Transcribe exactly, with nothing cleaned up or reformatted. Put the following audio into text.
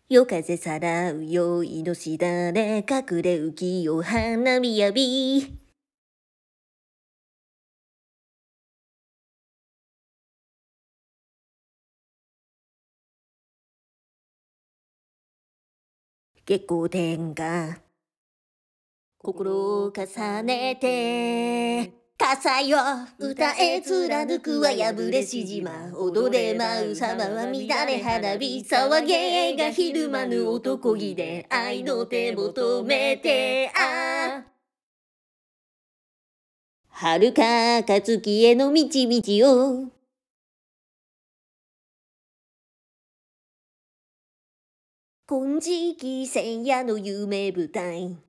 夜風さらう酔いのしだれ、隠れ浮世花火やび。月光天下。心を重ねて。傘よ、歌え貫くは破れし島。踊れ舞う様は乱れ花火。騒げがひるまぬ男気で愛の手求めて。ああ。遥か暁への道々を。金色千夜の夢舞台。